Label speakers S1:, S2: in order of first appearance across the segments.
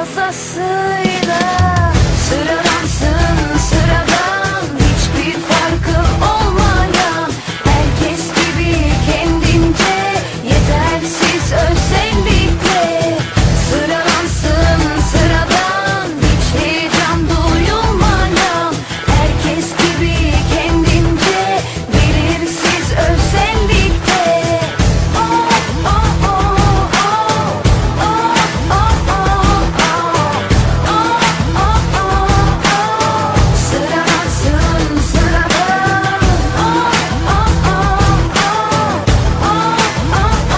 S1: fazlasıyla. Sıradansın sıradan, hiçbir farkı olmayan, herkes gibi kendince, yetersiz özellikle. Sıradansın sıradan, hiç heyecan duyulmayan, herkes gibi kendince, belirsiz özellikle. Oh oh oh oh, oh oh oh oh, oh oh oh. Sıradansın sıradan, oh oh oh oh, oh oh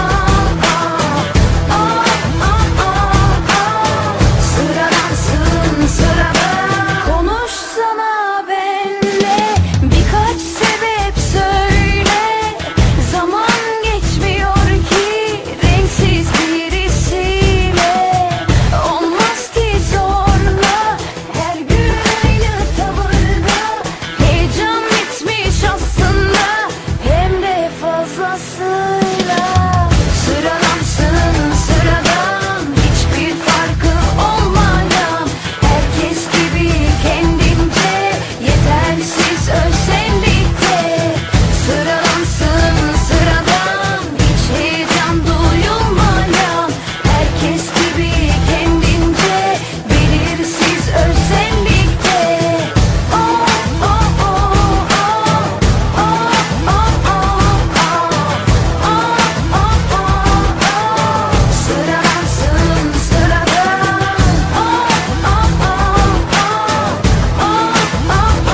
S1: oh oh. Sıradansın sıradan. Konuşsana benle, birkaç sebep söyle. Zaman geçmiyor ki renksiz birisiyle. Olmaz ki zorla, her gün aynı tavırda. Heyecan bitmiş aslında, hem de fazlasıyla. Sıradansın sıradan, hiçbir farkı olmayan, herkes gibi kendince, yetersiz özellikle. Sıradansın sıradan, hiç heyecan duyulmayan, herkes gibi kendince, belirsiz özellikle. Oh oh oh oh, oh oh oh oh, oh oh oh. Sıradansın sıradan, oh oh oh oh, oh oh oh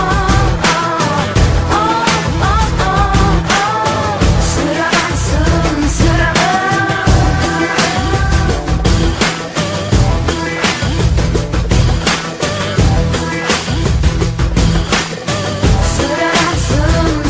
S1: oh. Sıradansın sıradan. Sıradansın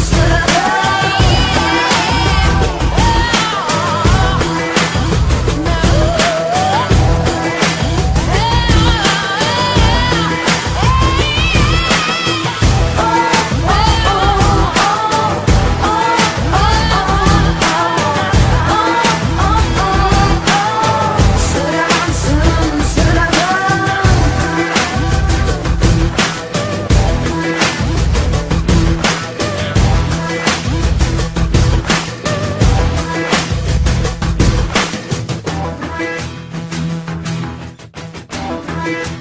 S1: sıradan.